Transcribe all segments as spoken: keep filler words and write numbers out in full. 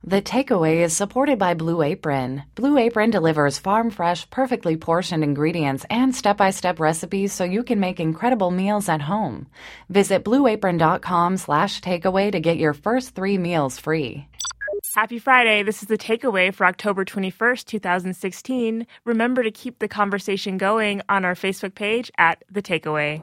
The Takeaway is supported by Blue Apron. Blue Apron delivers farm-fresh, perfectly portioned ingredients and step-by-step recipes so you can make incredible meals at home. Visit blueapron.com slash takeaway to get your first three meals free. Happy Friday. This is The Takeaway for October twenty-first, twenty sixteen. Remember to keep the conversation going on our Facebook page at The Takeaway.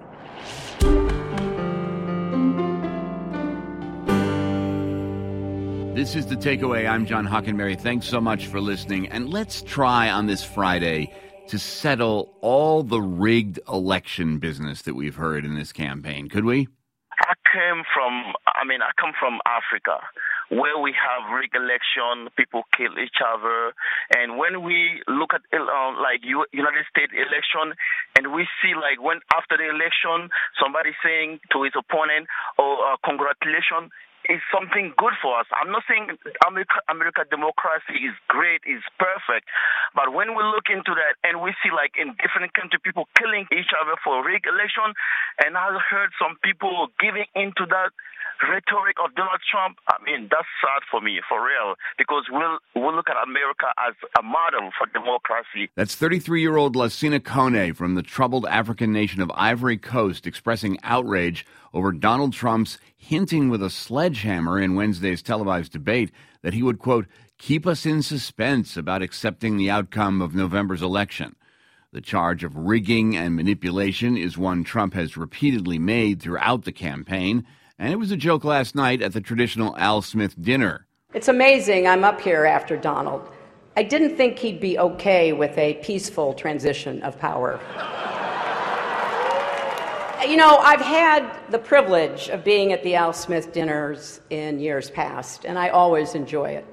This is The Takeaway. I'm John Hockenberry. Thanks so much for listening. And let's try on this Friday to settle all the rigged election business that we've heard in this campaign. Could we? I came from, I mean, I come from Africa, where we have rigged election, people kill each other. And when we look at uh, like United States election, and we see like when after the election, somebody saying to his opponent, oh, uh, congratulations, is something good for us. I'm not saying America, America democracy is great, is perfect, but when we look into that and we see like in different countries people killing each other for rigged election, and I heard some people giving into that rhetoric of Donald Trump, I mean, that's sad for me, for real, because we'll, we'll look at America as a model for democracy. That's thirty-three-year-old Lassina Kone from the troubled African nation of Ivory Coast expressing outrage over Donald Trump's hinting with a sledgehammer in Wednesday's televised debate that he would, quote, keep us in suspense about accepting the outcome of November's election. The charge of rigging and manipulation is one Trump has repeatedly made throughout the campaign, and it was a joke last night at the traditional Al Smith dinner. It's amazing I'm up here after Donald. I didn't think he'd be okay with a peaceful transition of power. You know, I've had the privilege of being at the Al Smith dinners in years past, and I always enjoy it.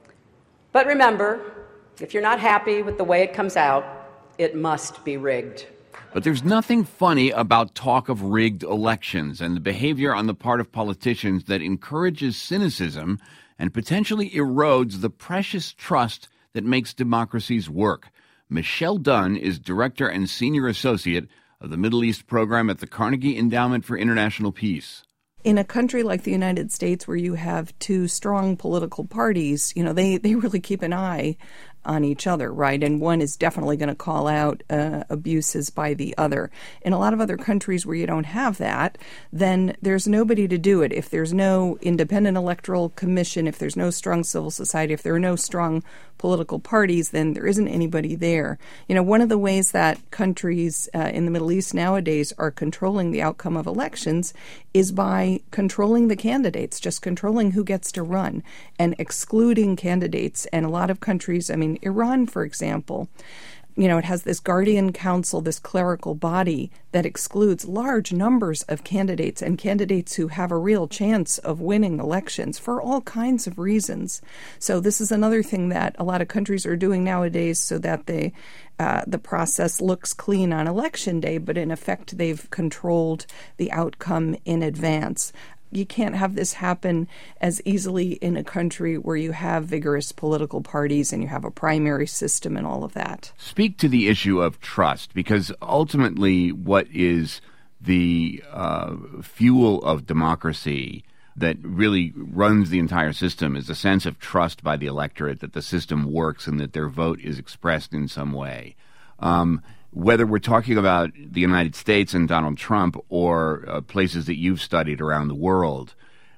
But remember, if you're not happy with the way it comes out, it must be rigged. But there's nothing funny about talk of rigged elections and the behavior on the part of politicians that encourages cynicism and potentially erodes the precious trust that makes democracies work. Michelle Dunn is director and senior associate of the Middle East program at the Carnegie Endowment for International Peace. In a country like the United States where you have two strong political parties, you know, they, they really keep an eye on each other, right? And one is definitely going to call out uh, abuses by the other. In a lot of other countries where you don't have that, then there's nobody to do it. If there's no independent electoral commission, if there's no strong civil society, if there are no strong political parties, then there isn't anybody there. You know, one of the ways that countries uh, in the Middle East nowadays are controlling the outcome of elections is by controlling the candidates, just controlling who gets to run and excluding candidates. And a lot of countries, I mean, Iran, for example, you know, it has this guardian council, this clerical body that excludes large numbers of candidates and candidates who have a real chance of winning elections for all kinds of reasons. So this is another thing that a lot of countries are doing nowadays so that they, uh, the process looks clean on election day, but in effect they've controlled the outcome in advance. You can't have this happen as easily in a country where you have vigorous political parties and you have a primary system and all of that. Speak to the issue of trust, because ultimately what is the uh, fuel of democracy that really runs the entire system is a sense of trust by the electorate that the system works and that their vote is expressed in some way. Um, Whether we're talking about the United States and Donald Trump or uh, places that you've studied around the world,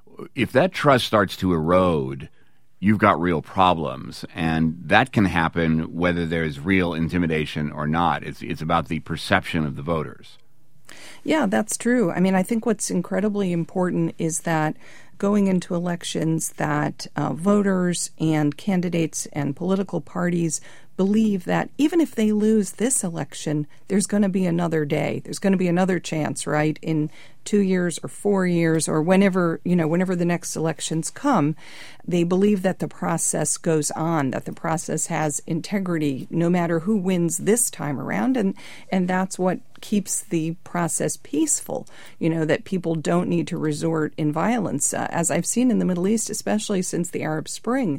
if that trust starts to erode, you've got real problems. And that can happen whether there's real intimidation or not. It's, it's about the perception of the voters. Yeah, that's true. I mean, I think what's incredibly important is that going into elections that uh, voters and candidates and political parties believe that even if they lose this election, there's going to be another day. There's going to be another chance, right, in two years or four years or whenever, you know, whenever the next elections come. They believe that the process goes on, that the process has integrity no matter who wins this time around. And, and that's what keeps the process peaceful, you know, that people don't need to resort in violence. Uh, as I've seen in the Middle East, especially since the Arab Spring,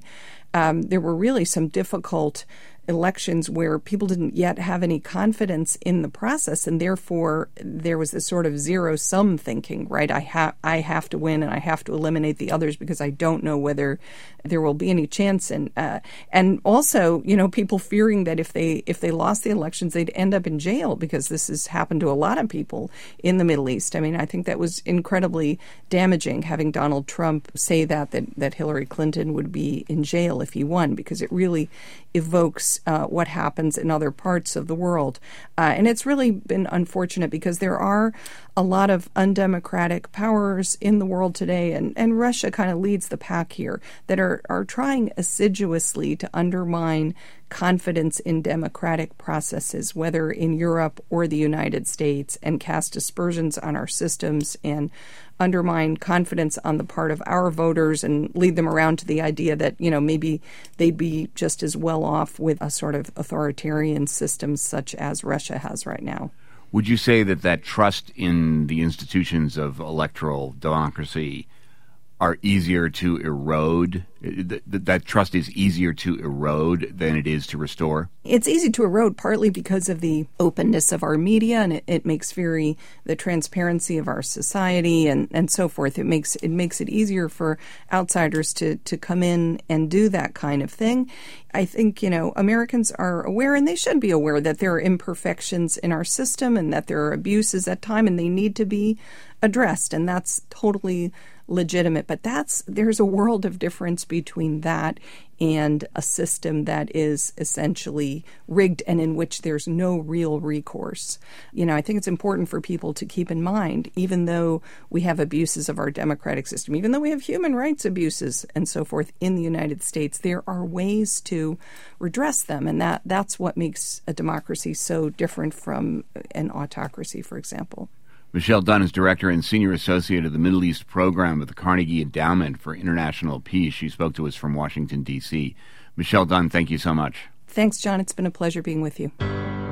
um, there were really some difficult elections where people didn't yet have any confidence in the process, and therefore there was this sort of zero-sum thinking, right? I have I have to win, and I have to eliminate the others because I don't know whether there will be any chance. And uh, and also, you know, people fearing that if they if they lost the elections, they'd end up in jail, because this has happened to a lot of people in the Middle East. I mean, I think that was incredibly damaging, having Donald Trump say that that that Hillary Clinton would be in jail if he won, because it really evokes uh, what happens in other parts of the world. Uh, and it's really been unfortunate, because there are a lot of undemocratic powers in the world today, and, and Russia kind of leads the pack here, that are, are trying assiduously to undermine confidence in democratic processes, whether in Europe or the United States, and cast aspersions on our systems and undermine confidence on the part of our voters, and lead them around to the idea that, you know, maybe they'd be just as well off with a sort of authoritarian system such as Russia has right now. Would you say that that trust in the institutions of electoral democracy are easier to erode? That, that trust is easier to erode than it is to restore? It's easy to erode, partly because of the openness of our media, and it, it makes very the transparency of our society and, and so forth. It makes it makes it easier for outsiders to, to come in and do that kind of thing. I think, you know, Americans are aware, and they should be aware, that there are imperfections in our system and that there are abuses at times, and they need to be addressed, and that's totally legitimate. But that's there's a world of difference between that and a system that is essentially rigged and in which there's no real recourse. You know, I think it's important for people to keep in mind, even though we have abuses of our democratic system, even though we have human rights abuses and so forth in the United States, there are ways to redress them. And that that's what makes a democracy so different from an autocracy, for example. Michelle Dunn is Director and Senior Associate of the Middle East Program of the Carnegie Endowment for International Peace. She spoke to us from Washington, D C Michelle Dunn, thank you so much. Thanks, John. It's been a pleasure being with you.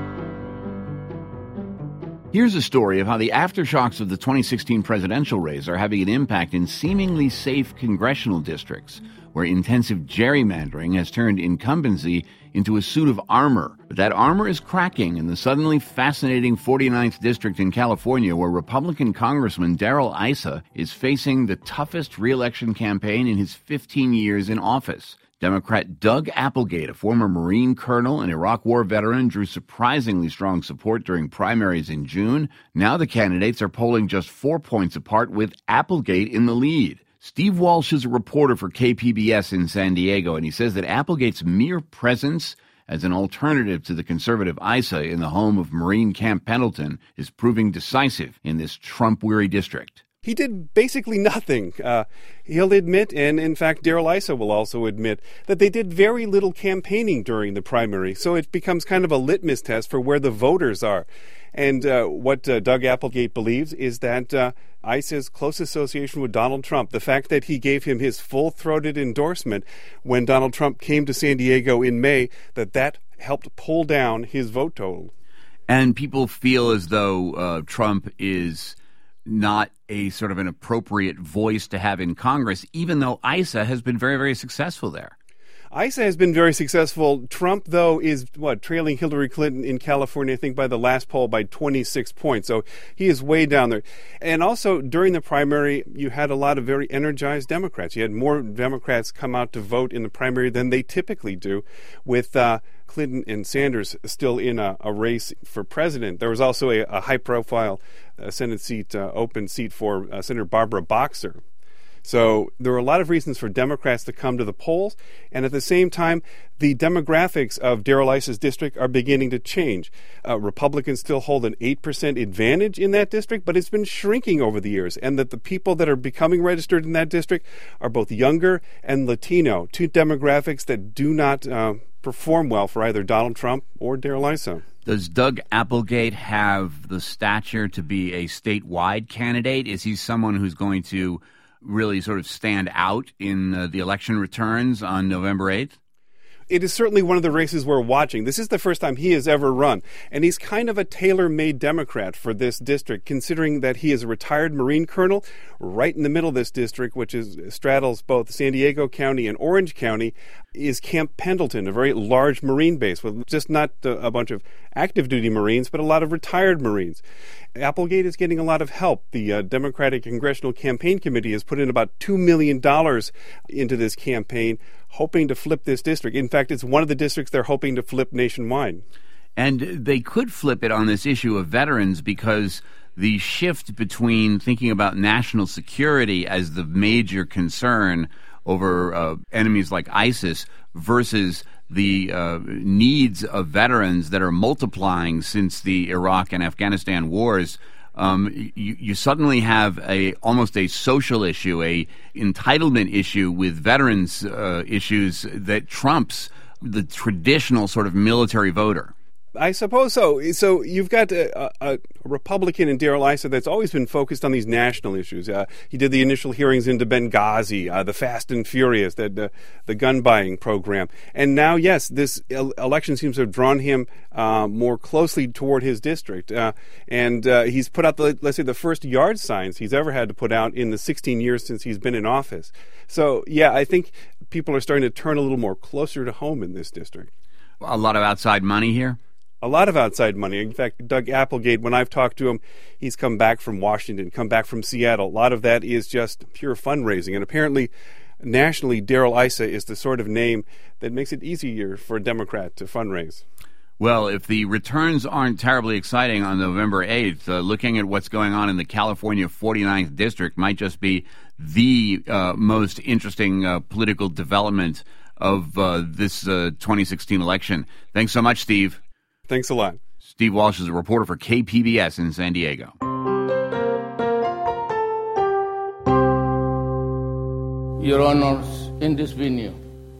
Here's a story of how the aftershocks of the twenty sixteen presidential race are having an impact in seemingly safe congressional districts, where intensive gerrymandering has turned incumbency into a suit of armor. But that armor is cracking in the suddenly fascinating forty-ninth District in California, where Republican Congressman Darrell Issa is facing the toughest re-election campaign in his fifteen years in office. Democrat Doug Applegate, a former Marine colonel and Iraq War veteran, drew surprisingly strong support during primaries in June. Now the candidates are polling just four points apart, with Applegate in the lead. Steve Walsh is a reporter for K P B S in San Diego, and he says that Applegate's mere presence as an alternative to the conservative Issa in the home of Marine Camp Pendleton is proving decisive in this Trump-weary district. He did basically nothing. Uh, he'll admit, and in fact Darrell Issa will also admit, that they did very little campaigning during the primary, so it becomes kind of a litmus test for where the voters are. And uh, what uh, Doug Applegate believes is that uh, Issa's close association with Donald Trump, the fact that he gave him his full-throated endorsement when Donald Trump came to San Diego in May, that that helped pull down his vote total. And people feel as though uh, Trump is not a sort of an appropriate voice to have in Congress, even though Issa has been very, very successful there. Issa has been very successful. Trump, though, is, what, trailing Hillary Clinton in California, I think, by the last poll by twenty-six points. So he is way down there. And also, during the primary, you had a lot of very energized Democrats. You had more Democrats come out to vote in the primary than they typically do, with uh, Clinton and Sanders still in a, a race for president. There was also a, a high-profile uh, Senate seat, uh, open seat for uh, Senator Barbara Boxer. So there are a lot of reasons for Democrats to come to the polls, and at the same time, the demographics of Darrell Issa's district are beginning to change. Uh, Republicans still hold an eight percent advantage in that district, but it's been shrinking over the years, and that the people that are becoming registered in that district are both younger and Latino, two demographics that do not uh, perform well for either Donald Trump or Darrell Issa. Does Doug Applegate have the stature to be a statewide candidate? Is he someone who's going to really sort of stand out in uh, the election returns on November eighth? It is certainly one of the races we're watching. This is the first time he has ever run, and he's kind of a tailor-made Democrat for this district, considering that he is a retired Marine colonel right in the middle of this district, which is straddles both San Diego County and Orange County. is Camp Pendleton, a very large Marine base with just not a bunch of active duty Marines, but a lot of retired Marines. Applegate is getting a lot of help. The uh, Democratic Congressional Campaign Committee has put in about two million dollars into this campaign, hoping to flip this district. In fact, it's one of the districts they're hoping to flip nationwide. And they could flip it on this issue of veterans because the shift between thinking about national security as the major concern over uh, enemies like ISIS versus the uh, needs of veterans that are multiplying since the Iraq and Afghanistan wars, um, you, you suddenly have a almost a social issue, a entitlement issue with veterans uh, issues that trumps the traditional sort of military voter. I suppose so. So you've got a, a, a Republican in Darrell Issa that's always been focused on these national issues. Uh, he did the initial hearings into Benghazi, uh, the Fast and Furious, the, the, the gun buying program. And now, yes, this el- election seems to have drawn him uh, more closely toward his district. Uh, and uh, he's put out, the, let's say, the first yard signs he's ever had to put out in the sixteen years since he's been in office. So, yeah, I think people are starting to turn a little more closer to home in this district. A lot of outside money here? A lot of outside money. In fact, Doug Applegate, when I've talked to him, he's come back from Washington, come back from Seattle. A lot of that is just pure fundraising. And apparently, nationally, Darrell Issa is the sort of name that makes it easier for a Democrat to fundraise. Well, if the returns aren't terribly exciting on November eighth, uh, looking at what's going on in the California forty-ninth District might just be the uh, most interesting uh, political development of uh, this uh, twenty sixteen election. Thanks so much, Steve. Thanks a lot. Steve Walsh is a reporter for K P B S in San Diego. Your Honors, in this venue,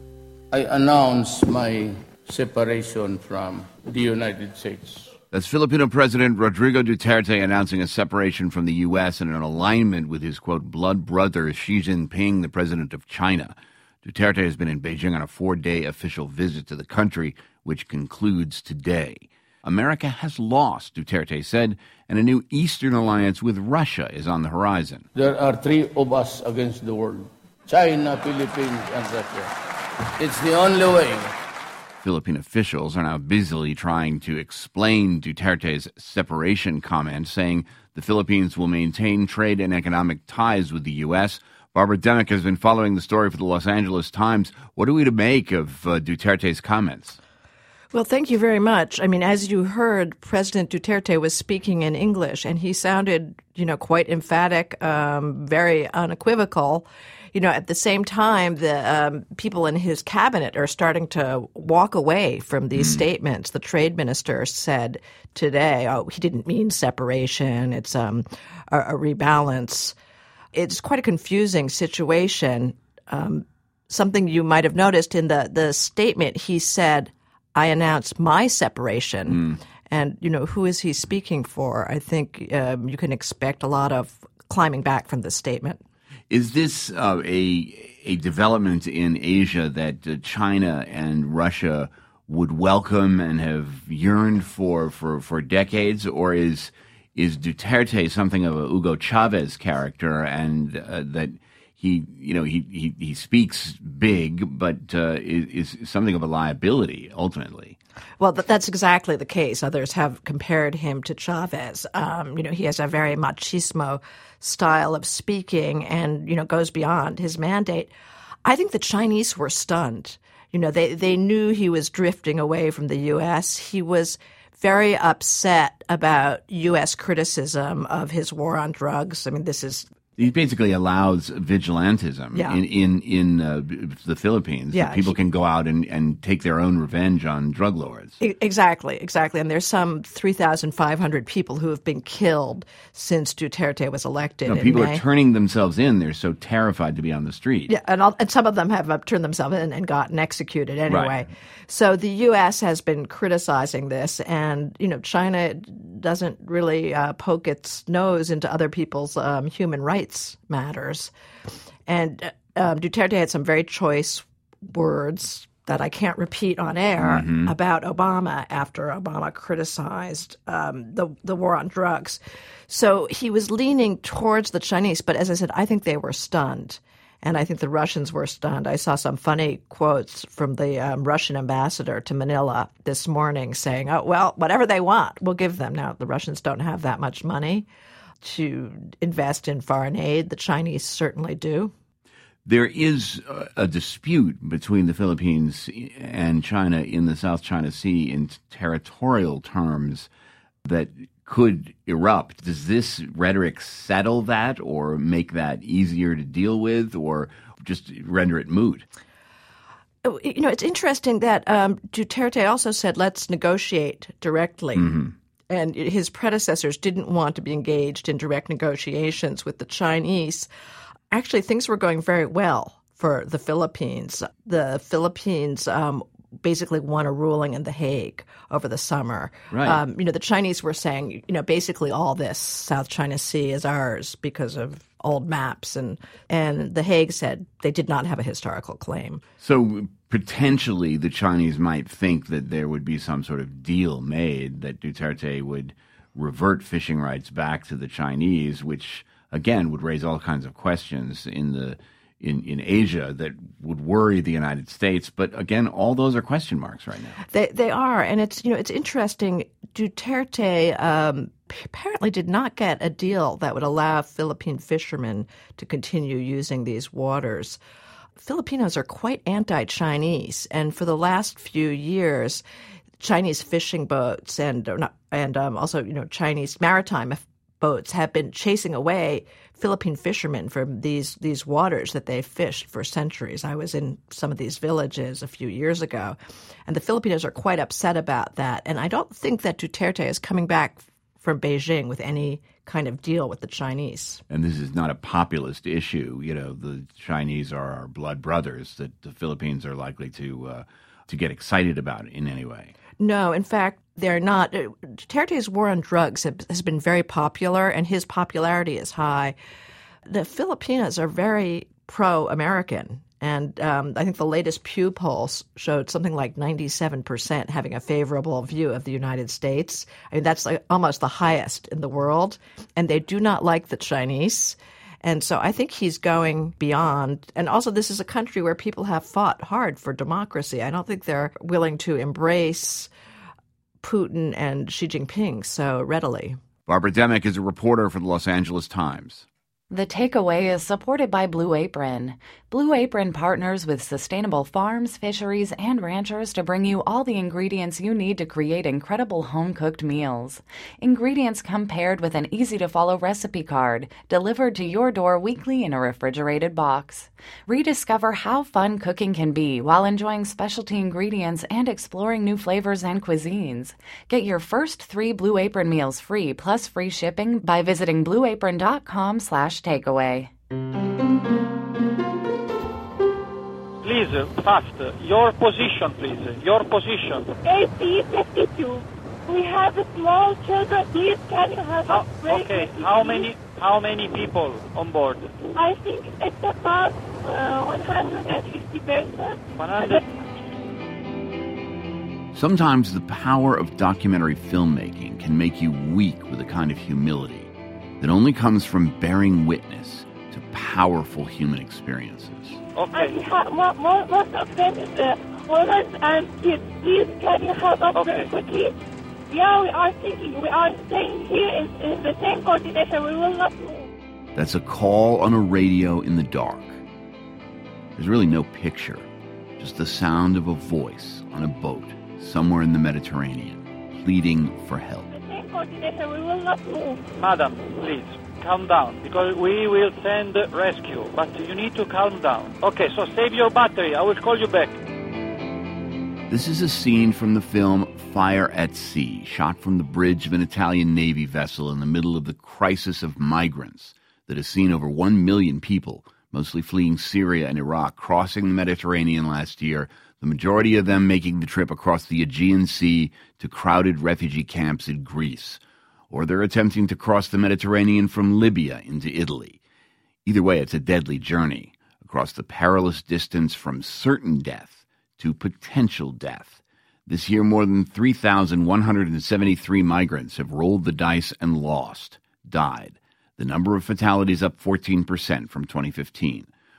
I announce my separation from the United States. That's Filipino President Rodrigo Duterte announcing a separation from the U S and an alignment with his, quote, blood brother Xi Jinping, the president of China. Duterte has been in Beijing on a four-day official visit to the country, which concludes today. America has lost, Duterte said, and a new Eastern alliance with Russia is on the horizon. There are three of us against the world: China, Philippines, and Russia. It's the only way. Philippine officials are now busily trying to explain Duterte's separation comment, saying the Philippines will maintain trade and economic ties with the U S. Barbara Demick has been following the story for the Los Angeles Times. What are we to make of uh, Duterte's comments? Well, thank you very much. I mean, as you heard, President Duterte was speaking in English, and he sounded, you know, quite emphatic, um, very unequivocal. You know, at the same time, the um, people in his cabinet are starting to walk away from these mm. statements. The trade minister said today, oh, he didn't mean separation. It's um, a, a rebalance. It's quite a confusing situation. Um, something you might have noticed in the, the statement, he said, I announced my separation. Mm. And, you know, who is he speaking for? I think um, you can expect a lot of climbing back from this statement. Is this uh, a a development in Asia that uh, China and Russia would welcome and have yearned for for, for decades, or is is Duterte something of a Hugo Chavez character, and uh, that he you know he he, he speaks big, but uh, is, is something of a liability ultimately? Well, that's exactly the case. Others have compared him to Chavez. Um, you know, he has a very machismo style of speaking and, you know, goes beyond his mandate. I think the Chinese were stunned. You know, they, they knew he was drifting away from the U S. He was very upset about U S criticism of his war on drugs. I mean, this is... He basically allows vigilantism yeah. in in, in uh, the Philippines. Yeah, people he, can go out and, and take their own revenge on drug lords. Exactly, exactly. And there's some three thousand five hundred people who have been killed since Duterte was elected. No, in people May. are turning themselves in. They're so terrified to be on the street. Yeah, and, all, and some of them have uh, turned themselves in and gotten executed anyway. Right. So the U S has been criticizing this, and you know, China doesn't really uh, poke its nose into other people's um, human rights matters. And um, Duterte had some very choice words that I can't repeat on air mm-hmm. about Obama after Obama criticized um, the the war on drugs. So he was leaning towards the Chinese, but as I said, I think they were stunned. And I think the Russians were stunned. I saw some funny quotes from the um, Russian ambassador to Manila this morning saying, oh, well, whatever they want, we'll give them. Now, the Russians don't have that much money to invest in foreign aid. The Chinese certainly do. There is a dispute between the Philippines and China in the South China Sea in territorial terms that could erupt. Does this rhetoric settle that or make that easier to deal with or just render it moot? You know, it's interesting that um, Duterte also said, let's negotiate directly. Mm-hmm. And his predecessors didn't want to be engaged in direct negotiations with the Chinese. Actually, things were going very well for the Philippines. The Philippines um, basically won a ruling in The Hague over the summer. Right. Um, you know, the Chinese were saying, you know, basically all this South China Sea is ours because of old maps. And, and The Hague said they did not have a historical claim. So potentially the Chinese might think that there would be some sort of deal made that Duterte would revert fishing rights back to the Chinese, which again would raise all kinds of questions in the in, in Asia that would worry the United States. But again, all those are question marks right now. They they are, and it's you know it's interesting. Duterte um, apparently did not get a deal that would allow Philippine fishermen to continue using these waters. Filipinos are quite anti-Chinese, and for the last few years, Chinese fishing boats and and um, also you know Chinese maritime boats have been chasing away Philippine fishermen from these these waters that they fished for centuries. I was in some of these villages a few years ago, and the Filipinos are quite upset about that. And I don't think that Duterte is coming back from Beijing with any kind of deal with the Chinese. And this is not a populist issue. You know, the Chinese are our blood brothers that the Philippines are likely to uh, to get excited about in any way. No, in fact, they're not. Duterte's war on drugs has been very popular, and his popularity is high. The Filipinos are very pro-American, and um, I think the latest Pew polls showed something like ninety-seven percent having a favorable view of the United States. I mean, that's like almost the highest in the world, and they do not like the Chinese. And so I think he's going beyond. And also, this is a country where people have fought hard for democracy. I don't think they're willing to embrace Putin and Xi Jinping so readily. Barbara Demick is a reporter for the Los Angeles Times. The Takeaway is supported by Blue Apron. Blue Apron partners with sustainable farms, fisheries, and ranchers to bring you all the ingredients you need to create incredible home-cooked meals. Ingredients come paired with an easy-to-follow recipe card, delivered to your door weekly in a refrigerated box. Rediscover how fun cooking can be while enjoying specialty ingredients and exploring new flavors and cuisines. Get your first three Blue Apron meals free plus free shipping by visiting blueapron.com slash takeaway. Please, fast. Your position, please. Your position. A C fifty-two. We have small children. Please, can you have how, a break? Okay, how many how many people on board? I think it's about uh, one hundred fifty persons. one hundred Sometimes the power of documentary filmmaking can make you weak with a kind of humility that only comes from bearing witness to powerful human experiences. Okay. And ha- mo- mo- most of them is uh, women and kids. Please, can you help us Okay. very quickly? Yeah, we are thinking. We are staying here in, in the same coordination. We will not move. That's a call on a radio in the dark. There's really no picture, just the sound of a voice on a boat somewhere in the Mediterranean, pleading for help. The same coordination. We will not move. Madam, please, calm down, because we will send rescue, but you need to calm down. Okay, so save your battery. I will call you back. This is a scene from the film Fire at Sea, shot from the bridge of an Italian Navy vessel in the middle of the crisis of migrants that has seen over one million people, mostly fleeing Syria and Iraq, crossing the Mediterranean last year, the majority of them making the trip across the Aegean Sea to crowded refugee camps in Greece. Or they're attempting to cross the Mediterranean from Libya into Italy. Either way, it's a deadly journey across the perilous distance from certain death to potential death. This year, more than three thousand one hundred seventy-three migrants have rolled the dice and lost, died. The number of fatalities up fourteen percent from twenty fifteen.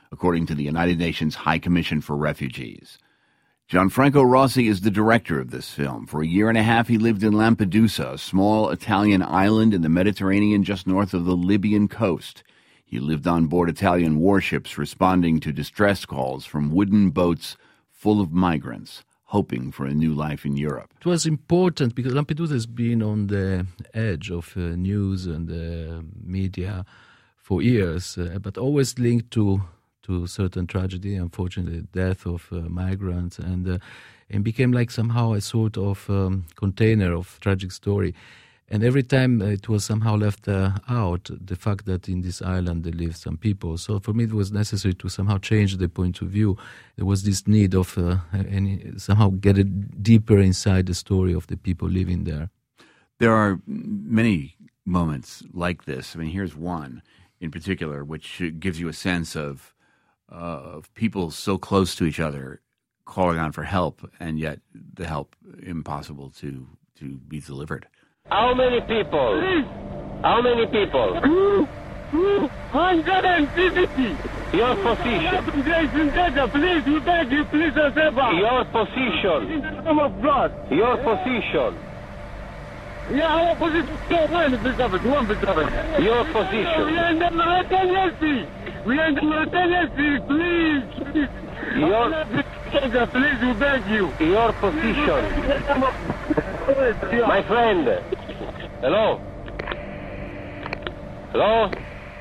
according to the United Nations High Commission for Refugees. Gianfranco Rossi is the director of this film. For a year and a half, he lived in Lampedusa, a small Italian island in the Mediterranean just north of the Libyan coast. He lived on board Italian warships, responding to distress calls from wooden boats full of migrants, hoping for a new life in Europe. It was important because Lampedusa has been on the edge of uh, news and uh, media for years, uh, but always linked to to certain tragedy, unfortunately, death of uh, migrants, and uh, and became like somehow a sort of um, container of tragic story. And every time uh, it was somehow left uh, out, the fact that in this island there live some people. So for me it was necessary to somehow change the point of view. There was this need of uh, any, somehow get it deeper inside the story of the people living there. There are many moments like this. I mean, here's one in particular which gives you a sense of, uh, of people so close to each other calling on for help, and yet the help impossible to, to be delivered. How many people? How many people? one hundred fifty. Your position. Please, we beg you, please, Your position. In the name of God. Your position. Yeah, our position. One one Your position. We are in the Mauritanian Sea. We are in the Mauritanian Sea. Please, please. Your please, we beg you. Your position. My friend. Hello? Hello?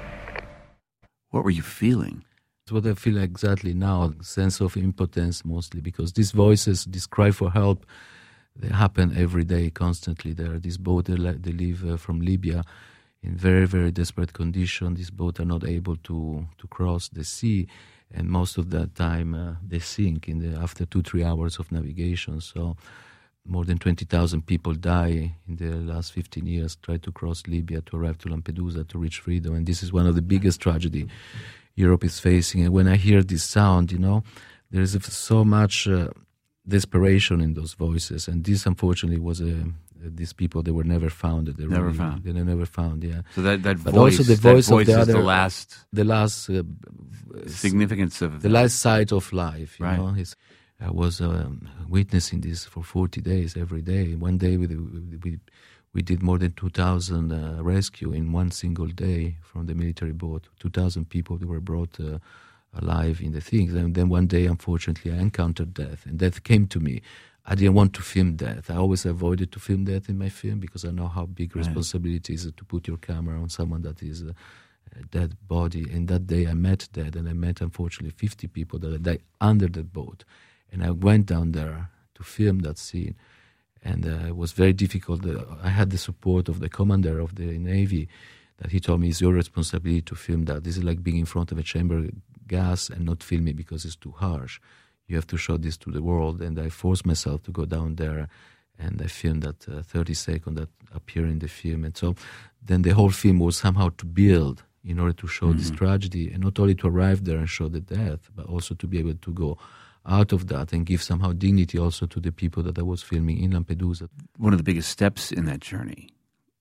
What were you feeling? It's what I feel exactly now, a sense of impotence mostly, because these voices, this cry for help, they happen every day, constantly. There are these boats, they leave uh, from Libya in very, very desperate condition. These boats are not able to, to cross the sea, and most of that time uh, they sink in the, after two, three hours of navigation. So more than twenty thousand people die in the last fifteen years, try to cross Libya to arrive to Lampedusa to reach freedom. And this is one of the biggest tragedy Europe is facing. And when I hear this sound, you know, there is so much uh, desperation in those voices. And this, unfortunately, was a... These people, they were never found. They never really, found. They were never found. Yeah. So that that but voice, also the voice, that voice of the is other, the last, the last uh, significance of the last side of life. You right. know, it's, I was um, witnessing this for forty days every day. One day we we we did more than two thousand uh, rescue in one single day from the military boat. Two thousand people that were brought uh, alive in the things. And then one day, unfortunately, I encountered death, and death came to me. I didn't want to film death. I always avoided to film death in my film because I know how big right. responsibility is to put your camera on someone that is a, a dead body. And that day I met death, and I met, unfortunately, fifty people that died under that boat. And I went down there to film that scene. And uh, it was very difficult. Uh, I had the support of the commander of the Navy that he told me, it's your responsibility to film that. This is like being in front of a chamber gas and not film it because it's too harsh. You have to show this to the world. And I forced myself to go down there, and I filmed that uh, thirty seconds that appear in the film. And so then the whole film was somehow to build in order to show mm-hmm. this tragedy, and not only to arrive there and show the death, but also to be able to go out of that and give somehow dignity also to the people that I was filming in Lampedusa. One of the biggest steps in that journey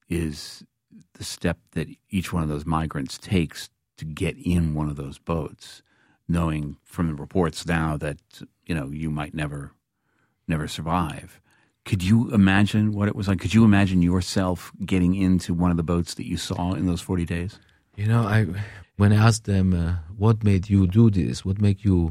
is the step that each one of those migrants takes to get in one of those boats, knowing from the reports now that, you know, you might never, never survive. Could you imagine what it was like? Could you imagine yourself getting into one of the boats that you saw in those forty days? You know, I when I asked them, uh, what made you do this? What made you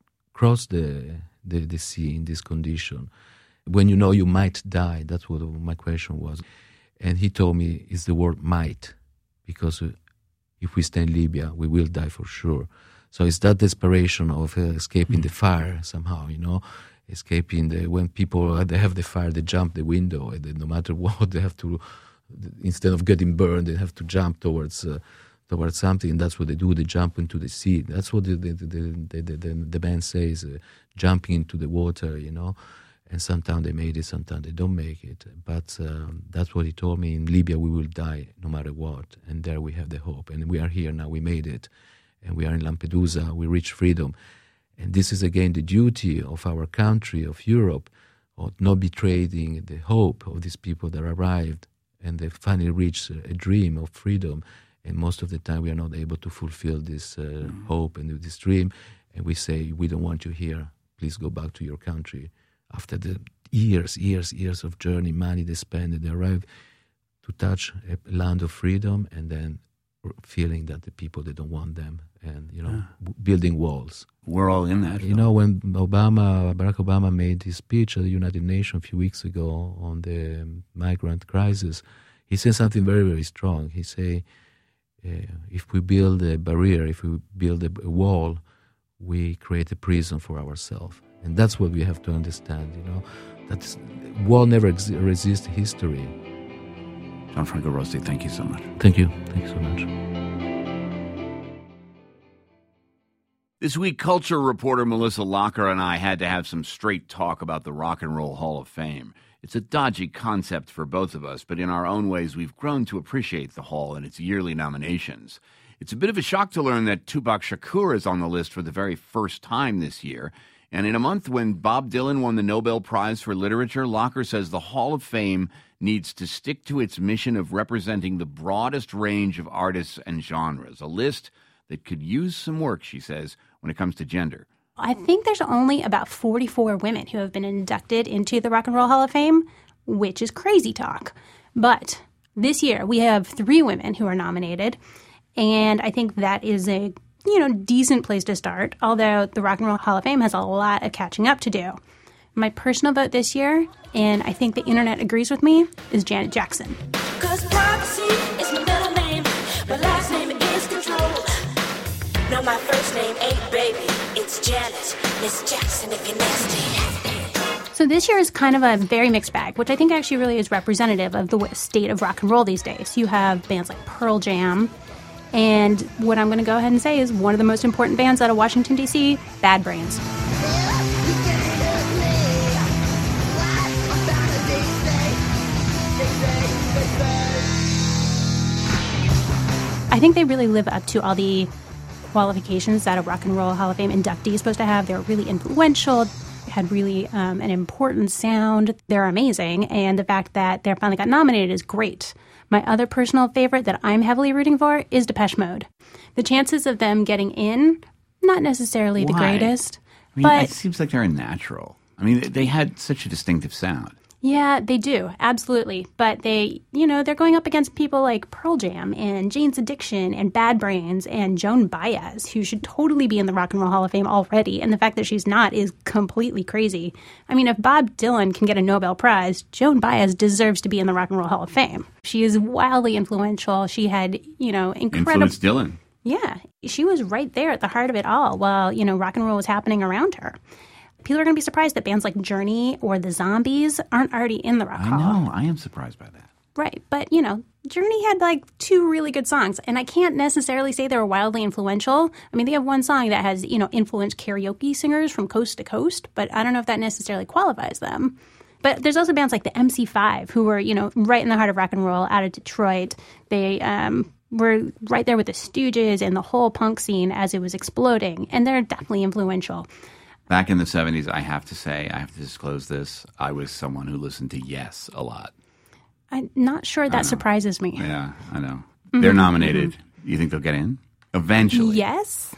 cross the, the the sea in this condition? When you know you might die, that's what my question was. And he told me it's the word might, because uh, if we stay in Libya, we will die for sure. So it's that desperation of uh, escaping mm. the fire somehow, you know, escaping the, when people, uh, they have the fire, they jump the window, and they, no matter what, they have to, instead of getting burned, they have to jump towards uh, towards something, and that's what they do, they jump into the sea. That's what the the, the, the, the, the, the man says, uh, jumping into the water, you know, and sometimes they make it, sometimes they don't make it. But um, that's what he told me, in Libya we will die no matter what, and there we have the hope. And we are here now, we made it. And we are in Lampedusa, we reach freedom. And this is again the duty of our country, of Europe, of not betraying the hope of these people that arrived and they finally reached a dream of freedom And most of the time we are not able to fulfill this uh, mm. hope and this dream. And we say, we don't want you here. Please go back to your country. After the years, years, years of journey, money they spend, and they arrive to touch a land of freedom, and then feeling that the people, they don't want them, and, you know, yeah. b- building walls. We're all in that. You know, when Obama, Barack Obama made his speech at the United Nations a few weeks ago on the migrant crisis, he said something very, very strong. He said, uh, if we build a barrier, if we build a, a wall, we create a prison for ourselves. And that's what we have to understand, you know. That wall never ex- resists history. Gianfranco Rosi, thank you so much. Thank you. Thank you so much. This week, culture reporter Melissa Locker and I had to have some straight talk about the Rock and Roll Hall of Fame. It's a dodgy concept for both of us, but in our own ways, we've grown to appreciate the Hall and its yearly nominations. It's a bit of a shock to learn that Tupac Shakur is on the list for the very first time this year. And in a month when Bob Dylan won the Nobel Prize for Literature, Locker says the Hall of Fame needs to stick to its mission of representing the broadest range of artists and genres, a list that could use some work, she says, when it comes to gender. I think there's only about forty-four women who have been inducted into the Rock and Roll Hall of Fame, which is crazy talk. But this year we have three women who are nominated, and I think that is a you know, decent place to start, although the Rock and Roll Hall of Fame has a lot of catching up to do. My personal vote this year, and I think the internet agrees with me, is Janet Jackson. Cause privacy is my middle name, my last name is Control. No, my first name ain't baby, it's Janet, Miss Jackson if you're nasty. So this year is kind of a very mixed bag, which I think actually really is representative of the state of rock and roll these days. You have bands like Pearl Jam, and what I'm going to go ahead and say is one of the most important bands out of Washington, D C, Bad Brains. I think they really live up to all the qualifications that a Rock and Roll Hall of Fame inductee is supposed to have. They're really influential, had really um, an important sound. They're amazing, and the fact that they finally got nominated is great. My other personal favorite that I'm heavily rooting for is Depeche Mode. The chances of them getting in, not necessarily Why? the greatest. I mean, but it seems like they're unnatural. I mean, they had such a distinctive sound. Yeah, they do. Absolutely. But they, you know, they're going up against people like Pearl Jam and Jane's Addiction and Bad Brains and Joan Baez, who should totally be in the Rock and Roll Hall of Fame already. And the fact that she's not is completely crazy. I mean, if Bob Dylan can get a Nobel Prize, Joan Baez deserves to be in the Rock and Roll Hall of Fame. She is wildly influential. She had, you know, incredible... Influenced Dylan. Yeah. She was right there at the heart of it all while, you know, rock and roll was happening around her. People are going to be surprised that bands like Journey or the Zombies aren't already in the Rock I Hall. know. I am surprised by that. Right. But, you know, Journey had like two really good songs. And I can't necessarily say they were wildly influential. I mean, they have one song that has, you know, influenced karaoke singers from coast to coast. But I don't know if that necessarily qualifies them. But there's also bands like the M C five who were, you know, right in the heart of rock and roll out of Detroit. They um, were right there with the Stooges and the whole punk scene as it was exploding. And they're definitely influential. Back in the seventies, I have to say, I have to disclose this, I was someone who listened to Yes a lot. I'm not sure that surprises me. Yeah, I know. Mm-hmm. They're nominated. Mm-hmm. You think they'll get in? Eventually. Yes.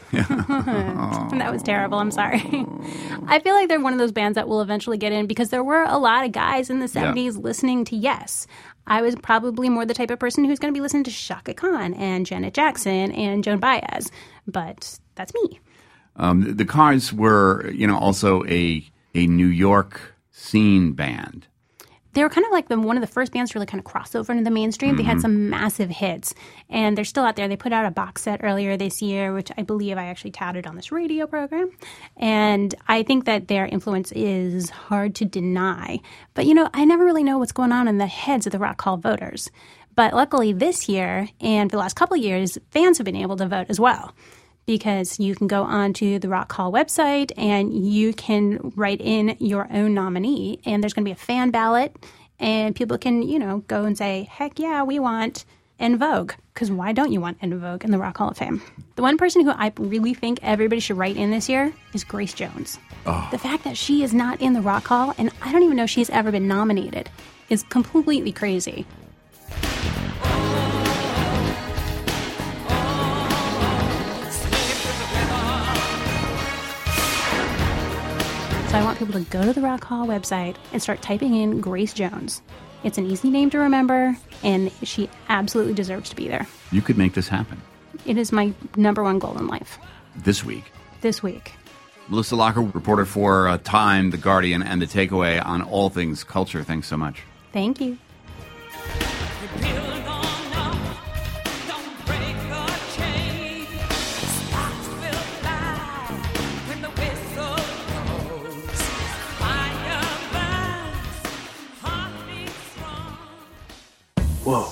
That was terrible. I'm sorry. I feel like they're one of those bands that will eventually get in because there were a lot of guys in the seventies yeah. listening to Yes. I was probably more the type of person who's going to be listening to Chaka Khan and Janet Jackson and Joan Baez. But that's me. Um, the Cars were, you know, also a a New York scene band. They were kind of like the, one of the first bands to really kind of cross over into the mainstream. Mm-hmm. They had some massive hits, and they're still out there. They put out a box set earlier this year, which I believe I actually touted on this radio program. And I think that their influence is hard to deny. But, you know, I never really know what's going on in the heads of the Rock Hall voters. But luckily this year, and for the last couple of years, fans have been able to vote as well. Because you can go onto the Rock Hall website and you can write in your own nominee. And there's going to be a fan ballot. And people can, you know, go and say, heck yeah, we want En Vogue. Because why don't you want En Vogue in the Rock Hall of Fame? The one person who I really think everybody should write in this year is Grace Jones. Oh. The fact that she is not in the Rock Hall, and I don't even know she's ever been nominated, is completely crazy. So I want people to go to the Rock Hall website and start typing in Grace Jones. It's an easy name to remember, and she absolutely deserves to be there. You could make this happen. It is my number one goal in life. This week. This week. Melissa Locker, reporter for uh, Time, The Guardian, and The Takeaway on all things culture. Thanks so much. Thank you. Whoa.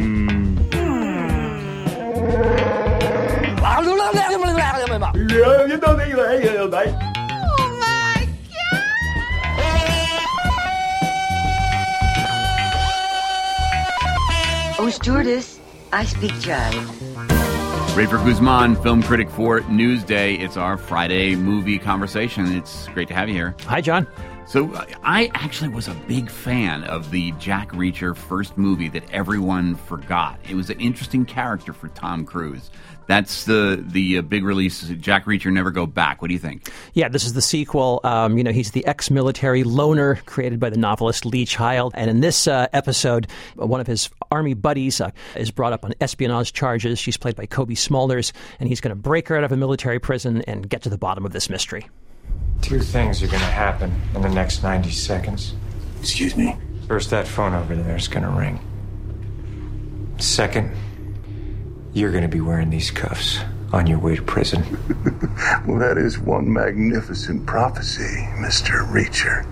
Oh, stewardess, I speak jive. Rafer Guzman, film critic for Newsday. It's our Friday movie conversation. It's great to have you here. Hi, John. So uh, I actually was a big fan of the Jack Reacher first movie that everyone forgot. It was an interesting character for Tom Cruise. That's the the uh, big release, Jack Reacher Never Go Back. What do you think? Yeah, this is the sequel. Um, you know, he's the ex-military loner created by the novelist Lee Child. And in this uh, episode, one of his army buddies uh, is brought up on espionage charges. She's played by Kobe Smulders, and he's going to break her out of a military prison and get to the bottom of this mystery. Two things are going to happen in the next ninety seconds. Excuse me? First, that phone over there is going to ring. Second, you're going to be wearing these cuffs on your way to prison. Well, that is one magnificent prophecy, Mister Reacher.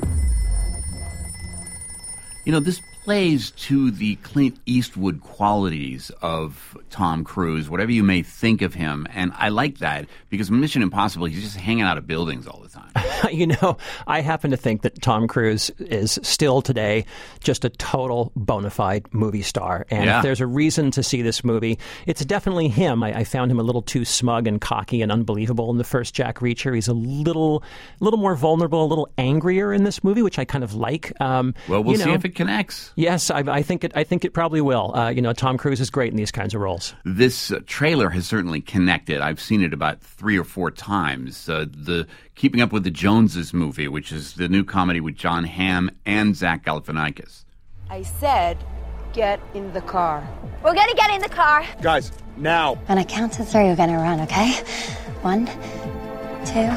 You know, this plays to the Clint Eastwood qualities of Tom Cruise, whatever you may think of him. And I like that because Mission Impossible, he's just hanging out of buildings all the time. You know, I happen to think that Tom Cruise is still today just a total bona fide movie star. And Yeah. if there's a reason to see this movie, it's definitely him. I, I found him a little too smug and cocky and unbelievable in the first Jack Reacher. He's a little, little more vulnerable, a little angrier in this movie, which I kind of like. Um, Well, we'll you see know, if it connects. Yes, I, I think it. I think it probably will. Uh, you know, Tom Cruise is great in these kinds of roles. This uh, trailer has certainly connected. I've seen it about three or four times. Uh, the Keeping Up with the Joneses movie, which is the new comedy with John Hamm and Zach Galifianakis. I said, get in the car. We're gonna get in the car. Guys, now. When I count to three, we're gonna run, okay? One, two.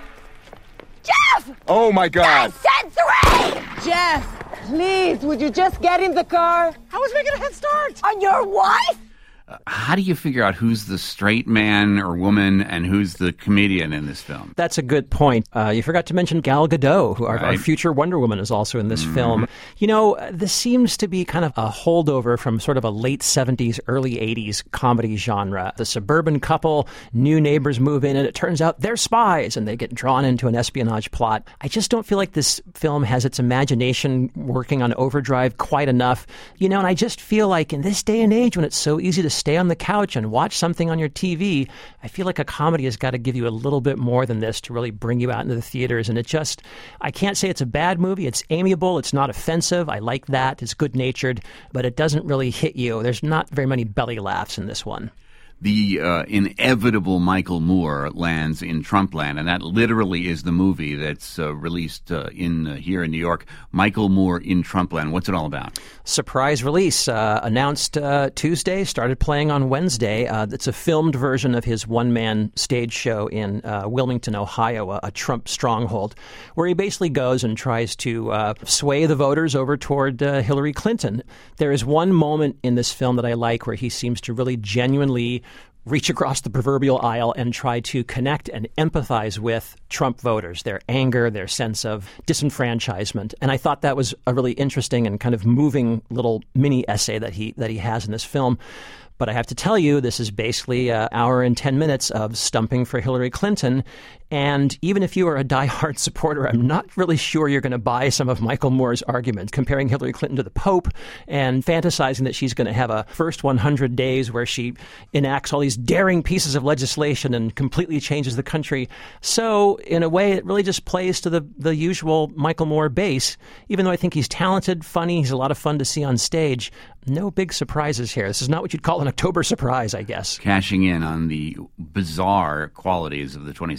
Jeff! Oh, my God. I said three! Jeff, please, would you just get in the car? How was we gonna head start? On your wife? Uh, how do you figure out who's the straight man or woman and who's the comedian in this film? That's a good point. Uh, you forgot to mention Gal Gadot, who our, our Right. future Wonder Woman is also in this Mhm. film. You know, this seems to be kind of a holdover from sort of a late seventies, early eighties comedy genre. The suburban couple, new neighbors move in, and it turns out they're spies, and they get drawn into an espionage plot. I just don't feel like this film has its imagination working on overdrive quite enough. You know, and I just feel like in this day and age when it's so easy to stay on the couch and watch something on your T V, I feel like a comedy has got to give you a little bit more than this to really bring you out into the theaters. And it just, I can't say it's a bad movie. It's amiable. It's not offensive. I like that. It's good-natured, but it doesn't really hit you. There's not very many belly laughs in this one. The uh, inevitable Michael Moore lands in Trumpland, and that literally is the movie that's uh, released uh, in uh, here in New York. Michael Moore in Trumpland. What's it all about? Surprise release, uh, announced uh, Tuesday, started playing on Wednesday. Uh, it's a filmed version of his one-man stage show in uh, Wilmington, Ohio, a, a Trump stronghold, where he basically goes and tries to uh, sway the voters over toward uh, Hillary Clinton. There is one moment in this film that I like where he seems to really genuinely reach across the proverbial aisle and try to connect and empathize with Trump voters, their anger, their sense of disenfranchisement. And I thought that was a really interesting and kind of moving little mini essay that he that he has in this film. But I have to tell you, this is basically an hour and ten minutes of stumping for Hillary Clinton. And even if you are a diehard supporter, I'm not really sure you're going to buy some of Michael Moore's arguments, comparing Hillary Clinton to the Pope and fantasizing that she's going to have a first one hundred days where she enacts all these daring pieces of legislation and completely changes the country. So in a way, it really just plays to the, the usual Michael Moore base. Even though I think he's talented, funny, he's a lot of fun to see on stage, no big surprises here. This is not what you'd call an October surprise, I guess. Cashing in on the bizarre qualities of the twenty sixteen election.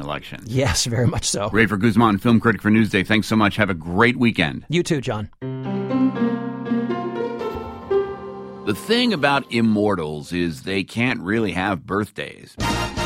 election. Yes, very much so. Rafer Guzman, film critic for Newsday. Thanks so much. Have a great weekend. You too, John. The thing about immortals is they can't really have birthdays.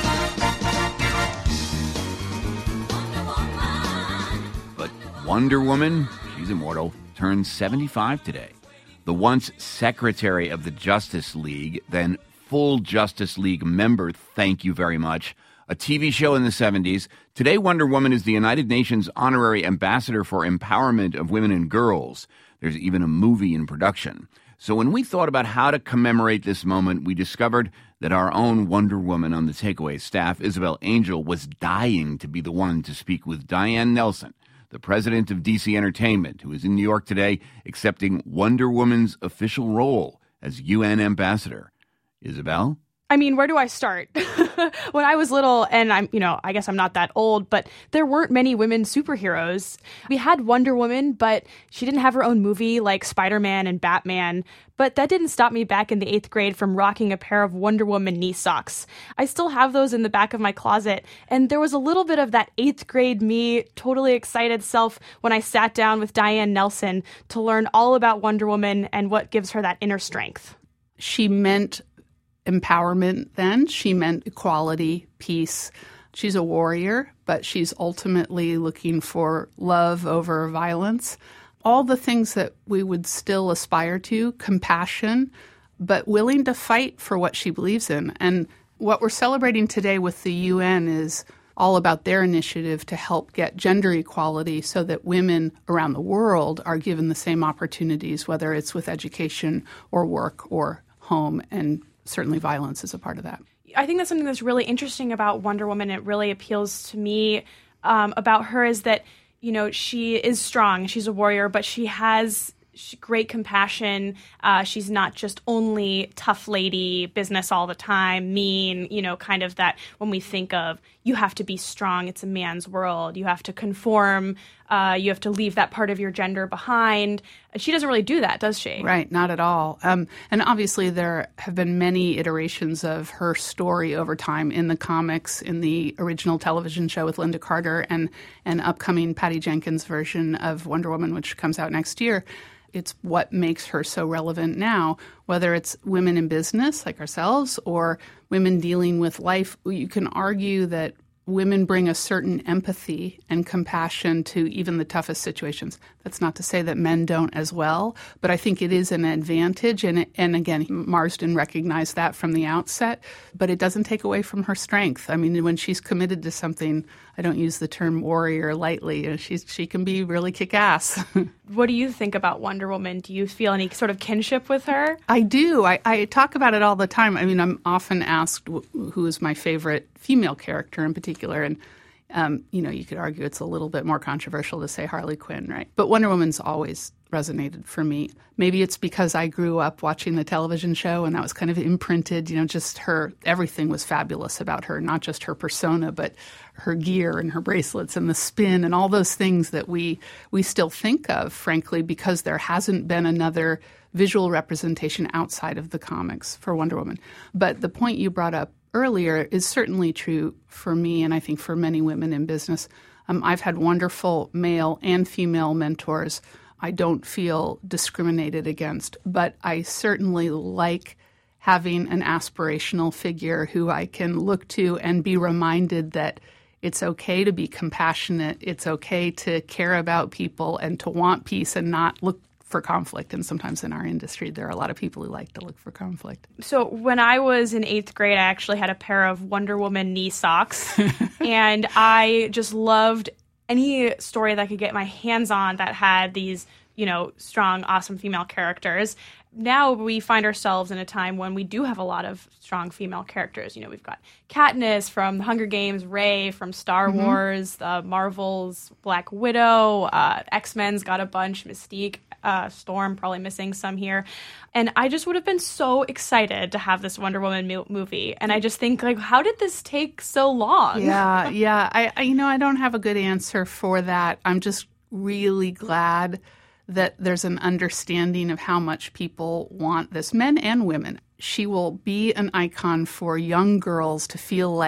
But Wonder Woman, she's immortal, turns seventy-five today. The once secretary of the Justice League, then full Justice League member, thank you very much, a T V show in the seventies. Today, Wonder Woman is the United Nations honorary ambassador for empowerment of women and girls. There's even a movie in production. So when we thought about how to commemorate this moment, we discovered that our own Wonder Woman on the Takeaway staff, Isabel Angel, was dying to be the one to speak with Diane Nelson, the president of D C Entertainment, who is in New York today accepting Wonder Woman's official role as U N ambassador. Isabel? I mean, where do I start? When I was little, and I'm, you know, I guess I'm not that old, but there weren't many women superheroes. We had Wonder Woman, but she didn't have her own movie like Spider-Man and Batman. But that didn't stop me back in the eighth grade from rocking a pair of Wonder Woman knee socks. I still have those in the back of my closet. And there was a little bit of that eighth grade me, totally excited self when I sat down with Diane Nelson to learn all about Wonder Woman and what gives her that inner strength. She meant empowerment then. She meant equality, peace. She's a warrior, but she's ultimately looking for love over violence. All the things that we would still aspire to, compassion, but willing to fight for what she believes in. And what we're celebrating today with the U N is all about their initiative to help get gender equality so that women around the world are given the same opportunities, whether it's with education or work or home, and certainly violence is a part of that. I think that's something that's really interesting about Wonder Woman. It really appeals to me um, about her is that, you know, she is strong. She's a warrior, but she has great compassion. Uh, she's not just only tough lady, business all the time, mean, you know, kind of that when we think of you have to be strong, it's a man's world. You have to conform. Uh, you have to leave that part of your gender behind. She doesn't really do that, does she? Right, not at all. Um, and obviously there have been many iterations of her story over time in the comics, in the original television show with Linda Carter, and an upcoming Patty Jenkins version of Wonder Woman, which comes out next year. It's what makes her so relevant now, whether it's women in business like ourselves or women dealing with life. You can argue that women bring a certain empathy and compassion to even the toughest situations. That's not to say that men don't as well, but I think it is an advantage. And, it, and again, Marsden recognized that from the outset, but it doesn't take away from her strength. I mean, when she's committed to something, I don't use the term warrior lightly. She's, she can be really kick-ass. What do you think about Wonder Woman? Do you feel any sort of kinship with her? I do. I, I talk about it all the time. I mean, I'm often asked who is my favorite female character in particular, and um, you know, you could argue it's a little bit more controversial to say Harley Quinn, right? But Wonder Woman's always resonated for me. Maybe it's because I grew up watching the television show and that was kind of imprinted, you know, just her, everything was fabulous about her, not just her persona, but her gear and her bracelets and the spin and all those things that we we still think of, frankly, because there hasn't been another visual representation outside of the comics for Wonder Woman. But the point you brought up earlier is certainly true for me and I think for many women in business. Um, I've had wonderful male and female mentors. I don't feel discriminated against, but I certainly like having an aspirational figure who I can look to and be reminded that it's okay to be compassionate. It's okay to care about people and to want peace and not look for conflict. And sometimes in our industry, there are a lot of people who like to look for conflict. So when I was in eighth grade, I actually had a pair of Wonder Woman knee socks. And I just loved any story that I could get my hands on that had these, you know, strong, awesome female characters. Now we find ourselves in a time when we do have a lot of strong female characters. You know, we've got Katniss from The Hunger Games, Rey from Star mm-hmm. Wars, uh, Marvel's Black Widow, uh, X-Men's got a bunch, Mystique, uh, Storm, probably missing some here. And I just would have been so excited to have this Wonder Woman mo- movie. And I just think, like, how did this take so long? Yeah, yeah. I, I, you know, I don't have a good answer for that. I'm just really glad that there's an understanding of how much people want this, men and women. She will be an icon for young girls to feel like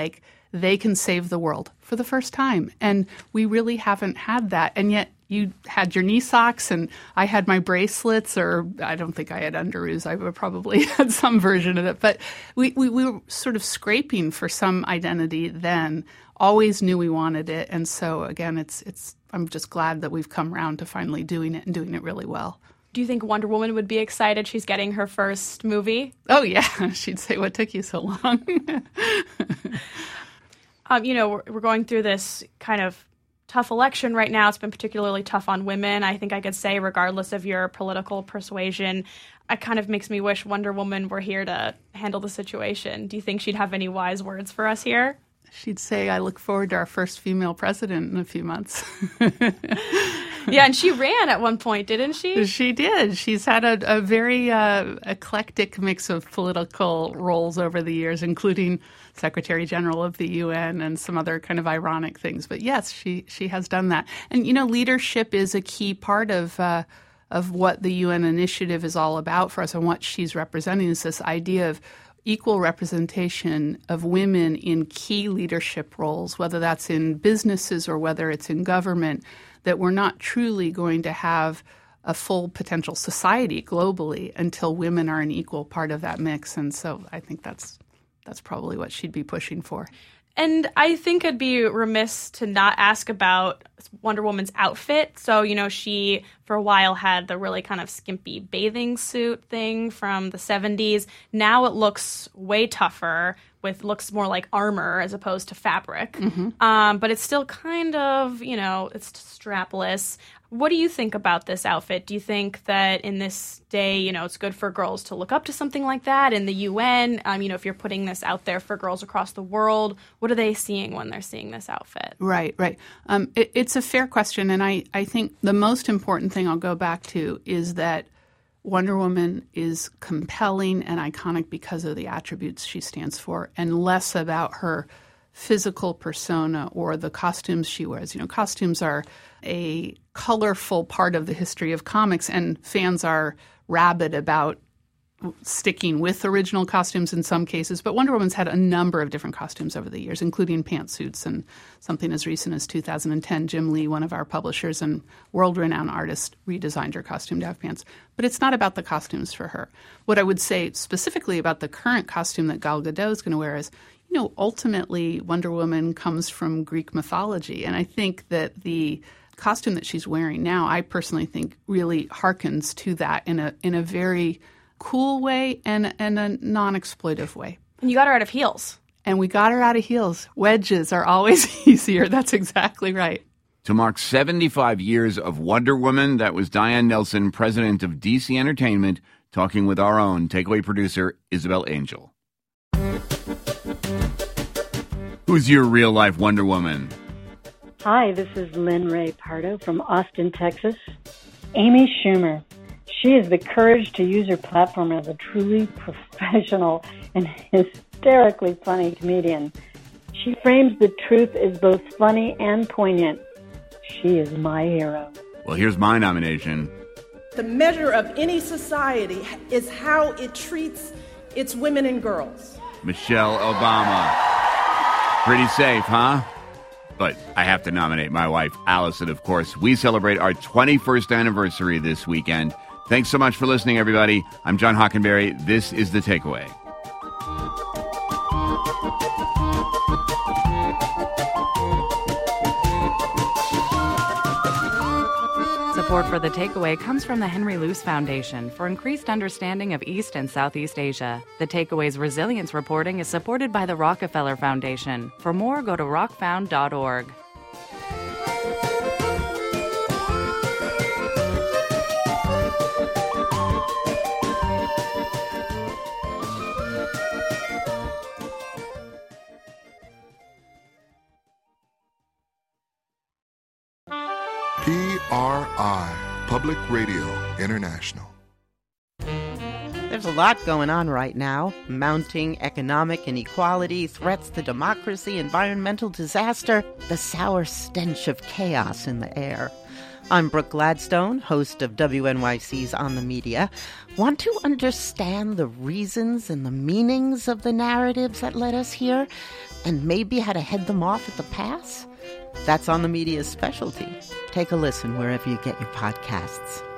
they can save the world for the first time. And we really haven't had that. And yet you had your knee socks and I had my bracelets, or I don't think I had underoos. I probably had some version of it. But we, we, we were sort of scraping for some identity then, always knew we wanted it. And so, again, it's it's. I'm just glad that we've come around to finally doing it and doing it really well. Do you think Wonder Woman would be excited she's getting her first movie? Oh, yeah. She'd say, what took you so long? um, you know, we're, we're going through this kind of tough election right now. It's been particularly tough on women. I think I could say, regardless of your political persuasion, it kind of makes me wish Wonder Woman were here to handle the situation. Do you think she'd have any wise words for us here? She'd say, I look forward to our first female president in a few months. Yeah, and she ran at one point, didn't she? She did. She's had a, a very uh, eclectic mix of political roles over the years, including Secretary General of the U N and some other kind of ironic things. But yes, she, she has done that. And, you know, leadership is a key part of uh, of what the U N initiative is all about for us, and what she's representing is this idea of equal representation of women in key leadership roles, whether that's in businesses or whether it's in government, that we're not truly going to have a full potential society globally until women are an equal part of that mix. And so I think that's that's probably what she'd be pushing for. And I think I'd be remiss to not ask about Wonder Woman's outfit. So, you know, she, for a while, had the really kind of skimpy bathing suit thing from the seventies. Now it looks way tougher, with looks more like armor as opposed to fabric. Mm-hmm. Um, but it's still kind of, you know, it's strapless. What do you think about this outfit? Do you think that in this day, you know, it's good for girls to look up to something like that in the U N? Um, you know, if you're putting this out there for girls across the world, what are they seeing when they're seeing this outfit? Right, right. Um, it, it's a fair question. And I, I think the most important thing I'll go back to is that Wonder Woman is compelling and iconic because of the attributes she stands for, and less about her physical persona or the costumes she wears. You know, costumes are a colorful part of the history of comics, and fans are rabid about sticking with original costumes in some cases. But Wonder Woman's had a number of different costumes over the years, including pantsuits, and something as recent as two thousand ten, Jim Lee, one of our publishers and world-renowned artist, redesigned her costume to have pants. But it's not about the costumes for her. What I would say specifically about the current costume that Gal Gadot is going to wear is, you know, ultimately Wonder Woman comes from Greek mythology. And I think that the costume that she's wearing now, I personally think really harkens to that in a in a very cool way and, and a non-exploitive way. And you got her out of heels. And we got her out of heels. Wedges are always easier. That's exactly right. To mark seventy-five years of Wonder Woman, that was Diane Nelson, president of D C Entertainment, talking with our own takeaway producer, Isabel Angel. Who's your real-life Wonder Woman? Hi, this is Lynn Ray Pardo from Austin, Texas. Amy Schumer. She has the courage to use her platform as a truly professional and hysterically funny comedian. She frames the truth as both funny and poignant. She is my hero. Well, here's my nomination. The measure of any society is how it treats its women and girls. Michelle Obama. Pretty safe, huh? But I have to nominate my wife, Allison, of course. We celebrate our twenty-first anniversary this weekend. Thanks so much for listening, everybody. I'm John Hockenberry. This is The Takeaway. Support for The Takeaway comes from the Henry Luce Foundation for increased understanding of East and Southeast Asia. The Takeaway's resilience reporting is supported by the Rockefeller Foundation. For more, go to rock found dot org. P R I, Public Radio International. There's a lot going on right now. Mounting economic inequality, threats to democracy, environmental disaster, the sour stench of chaos in the air. I'm Brooke Gladstone, host of W N Y C's On the Media. Want to understand the reasons and the meanings of the narratives that led us here, and maybe how to head them off at the pass? That's On the Media's specialty. Take a listen wherever you get your podcasts.